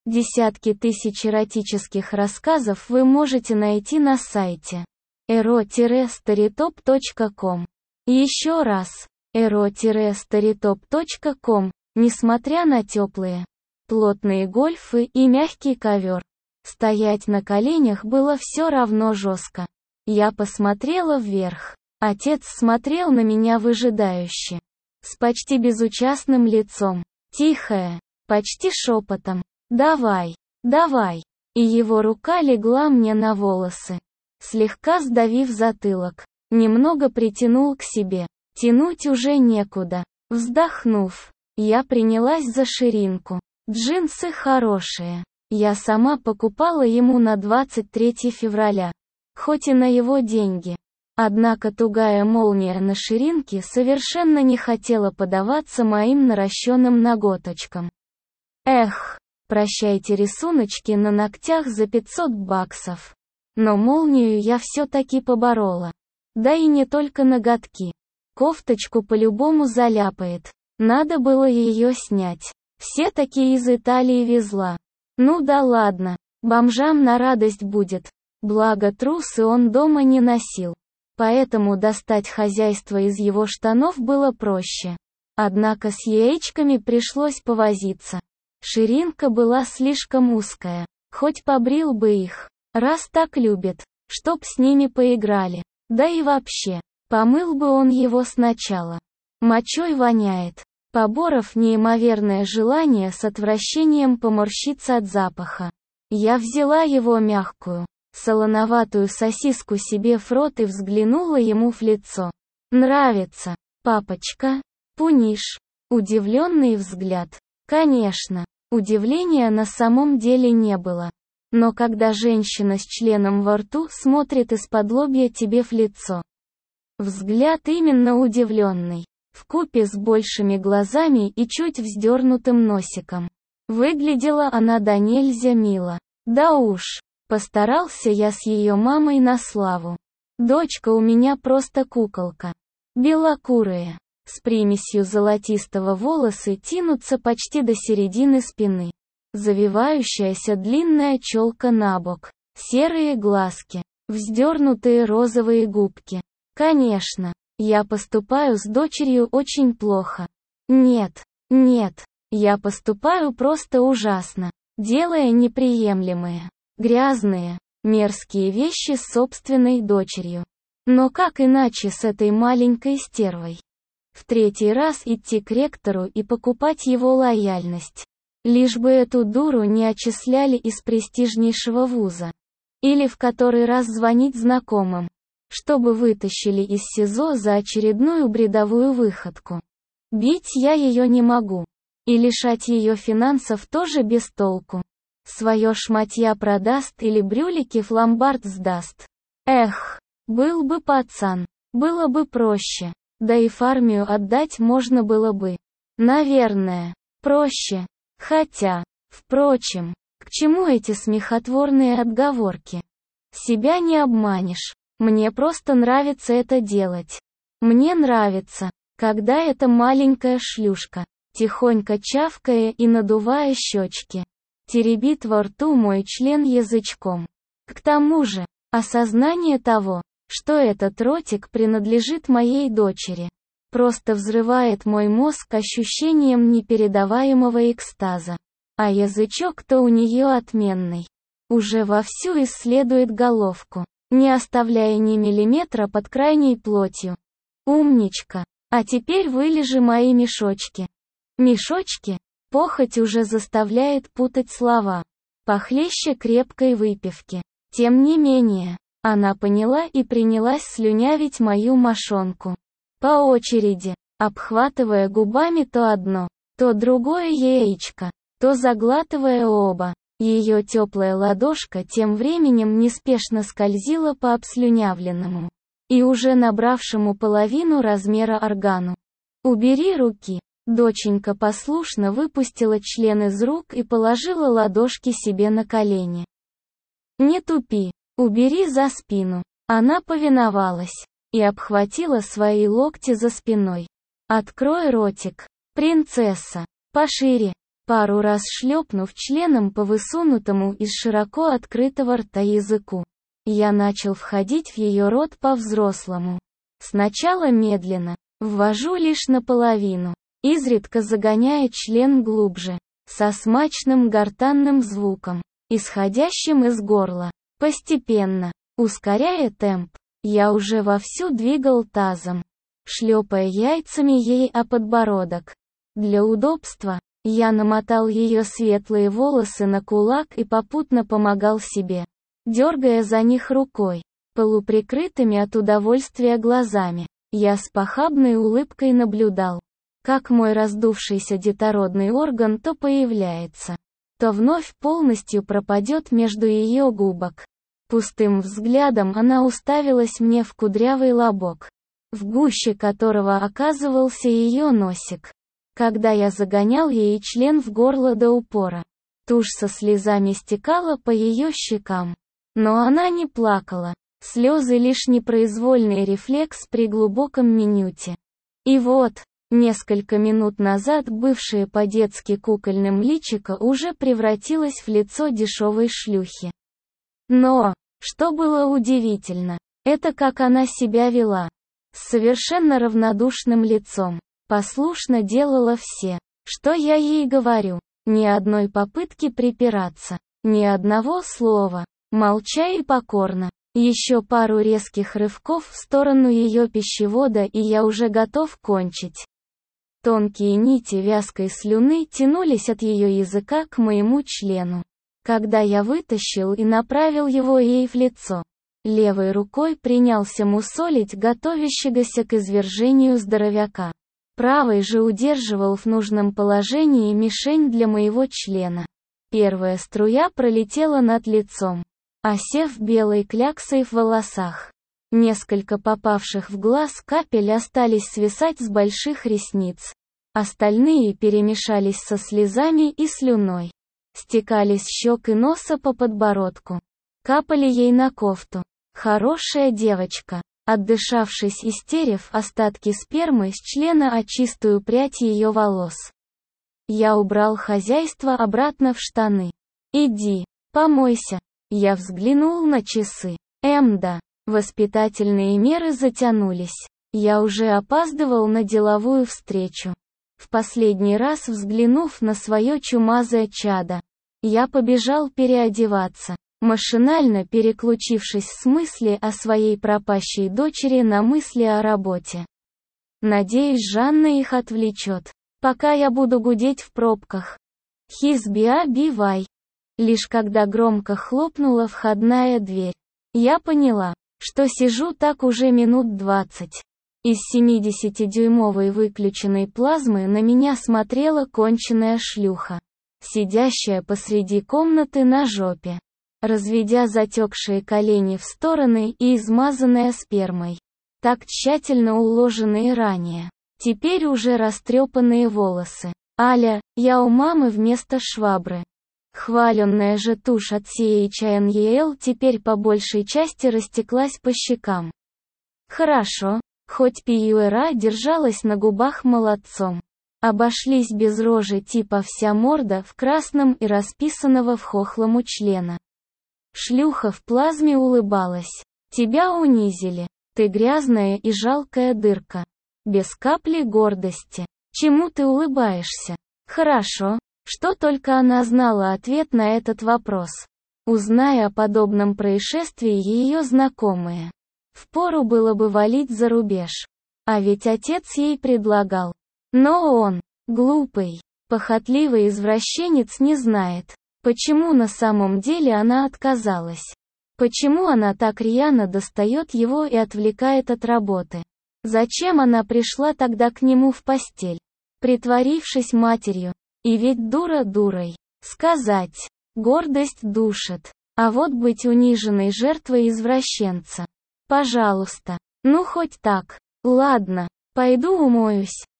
Десятки тысяч эротических рассказов вы можете найти на сайте ero-storytop.com. Еще раз, ero-storytop.com, несмотря на теплые, плотные гольфы и мягкий ковер. Стоять на коленях было все равно жестко. Я посмотрела вверх. Отец смотрел на меня выжидающе. С почти безучастным лицом. Тихое, почти шепотом. «Давай, давай». И его рука легла мне на волосы, слегка сдавив затылок. Немного притянул к себе. Тянуть уже некуда. Вздохнув, я принялась за ширинку. Джинсы хорошие. Я сама покупала ему на 23 февраля. Хоть и на его деньги. Однако тугая молния на ширинке совершенно не хотела поддаваться моим наращенным ноготочкам. Эх, прощайте рисуночки на ногтях за $500. Но молнию я все-таки поборола. Да и не только ноготки. Кофточку по-любому заляпает. Надо было ее снять. Все такие из Италии везла. Ну да ладно, бомжам на радость будет. Благо трусы он дома не носил. Поэтому достать хозяйство из его штанов было проще. Однако с яичками пришлось повозиться. Ширинка была слишком узкая. Хоть побрил бы их, раз так любит, чтоб с ними поиграли. Да и вообще, помыл бы он его сначала. Мочой воняет. Поборов неимоверное желание с отвращением поморщиться от запаха. Я взяла его мягкую, солоноватую сосиску себе в рот и взглянула ему в лицо. «Нравится, папочка?» «Пуниш?» Удивленный взгляд. Конечно, удивления на самом деле не было. Но когда женщина с членом во рту смотрит из-подлобья тебе в лицо. Взгляд именно удивленный. Вкупе с большими глазами и чуть вздернутым носиком. Выглядела она до нельзя мило. Да уж, постарался я с ее мамой на славу. Дочка у меня просто куколка. Белокурая, с примесью золотистого волосы тянутся почти до середины спины. Завивающаяся длинная челка набок. Серые глазки. Вздернутые розовые губки. Конечно. Я поступаю с дочерью очень плохо. Нет, я поступаю просто ужасно, делая неприемлемые, грязные, мерзкие вещи с собственной дочерью. Но как иначе с этой маленькой стервой? В третий раз идти к ректору и покупать его лояльность. Лишь бы эту дуру не отчисляли из престижнейшего вуза. Или в который раз звонить знакомым, чтобы вытащили из СИЗО за очередную бредовую выходку. Бить я ее не могу. И лишать ее финансов тоже без толку. Свое шматья продаст или брюлики в ломбард сдаст. Эх, был бы пацан, было бы проще. Да и в армию отдать можно было бы. Наверное, проще. Хотя, впрочем, к чему эти смехотворные отговорки? Себя не обманешь. Мне просто нравится это делать. Мне нравится, когда эта маленькая шлюшка, тихонько чавкая и надувая щечки, теребит во рту мой член язычком. К тому же, осознание того, что этот ротик принадлежит моей дочери, просто взрывает мой мозг ощущением непередаваемого экстаза. А язычок-то у нее отменный. Уже вовсю исследует головку, не оставляя ни миллиметра под крайней плотью. Умничка. А теперь вылежи мои мешочки. Мешочки? Похоть уже заставляет путать слова. Похлеще крепкой выпивки. Тем не менее, она поняла и принялась слюнявить мою мошонку. По очереди, обхватывая губами то одно, то другое яичко, то заглатывая оба. Ее теплая ладошка тем временем неспешно скользила по обслюнявленному и уже набравшему половину размера органу. «Убери руки». Доченька послушно выпустила член из рук и положила ладошки себе на колени. «Не тупи, убери за спину». Она повиновалась и обхватила свои локти за спиной. «Открой ротик, принцесса, пошире, пару раз шлепнув членом по высунутому из широко открытого рта языку. Я начал входить в ее рот по-взрослому. Сначала медленно, ввожу лишь наполовину, изредка загоняя член глубже, со смачным гортанным звуком, исходящим из горла. Постепенно, ускоряя темп, я уже вовсю двигал тазом, шлепая яйцами ей о подбородок. Для удобства, я намотал ее светлые волосы на кулак и попутно помогал себе, дергая за них рукой, полуприкрытыми от удовольствия глазами. Я с похабной улыбкой наблюдал, как мой раздувшийся детородный орган то появляется, то вновь полностью пропадет между ее губок. Пустым взглядом она уставилась мне в кудрявый лобок, в гуще которого оказывался ее носик. Когда я загонял ей член в горло до упора, тушь со слезами стекала по ее щекам. Но она не плакала, слезы лишь непроизвольный рефлекс при глубоком минюте. И вот, несколько минут назад бывшее по-детски кукольным личико уже превратилось в лицо дешевой шлюхи. Но, что было удивительно, это как она себя вела. С совершенно равнодушным лицом. Послушно делала все, что я ей говорю. Ни одной попытки припираться, ни одного слова. Молча и покорно. Еще пару резких рывков в сторону ее пищевода, и я уже готов кончить. Тонкие нити вязкой слюны тянулись от ее языка к моему члену. Когда я вытащил и направил его ей в лицо, левой рукой принялся мусолить готовящегося к извержению здоровяка. Правой же удерживал в нужном положении мишень для моего члена. Первая струя пролетела над лицом, осев белой кляксой в волосах. Несколько попавших в глаз капель остались свисать с больших ресниц. Остальные перемешались со слезами и слюной. Стекали с щек и носа по подбородку. Капали ей на кофту. Хорошая девочка. Отдышавшись и стерев остатки спермы с члена о чистую прядь ее волос, я убрал хозяйство обратно в штаны. «Иди, помойся». Я взглянул на часы. Да, воспитательные меры затянулись. Я уже опаздывал на деловую встречу. В последний раз взглянув на свое чумазое чадо, я побежал переодеваться, машинально переключившись с мысли о своей пропащей дочери на мысли о работе. Надеюсь, Жанна их отвлечет, пока я буду гудеть в пробках. Хизбиа бивай. Лишь когда громко хлопнула входная дверь, я поняла, что сижу так уже минут 20. Из 70-дюймовой выключенной плазмы на меня смотрела конченая шлюха, сидящая посреди комнаты на жопе, разведя затекшие колени в стороны и измазанная спермой, так тщательно уложенные ранее, теперь уже растрепанные волосы. Аля, я у мамы вместо швабры. Хваленная же тушь от CHNEL теперь по большей части растеклась по щекам. Хорошо, хоть Пьюэра держалась на губах молодцом. Обошлись без рожи типа вся морда в красном и расписанного в хохлому члена. Шлюха в плазме улыбалась. Тебя унизили. Ты грязная и жалкая дырка. Без капли гордости. Чему ты улыбаешься? Хорошо, что только она знала ответ на этот вопрос. Узная о подобном происшествии ее знакомые, впору было бы валить за рубеж. А ведь отец ей предлагал. Но он, глупый, похотливый извращенец, не знает, почему на самом деле она отказалась. Почему она так рьяно достает его и отвлекает от работы. Зачем она пришла тогда к нему в постель, притворившись матерью? И ведь дура дурой. Сказать, гордость душит. А вот быть униженной жертвой извращенца. Пожалуйста. Ну хоть так. Ладно, пойду умоюсь.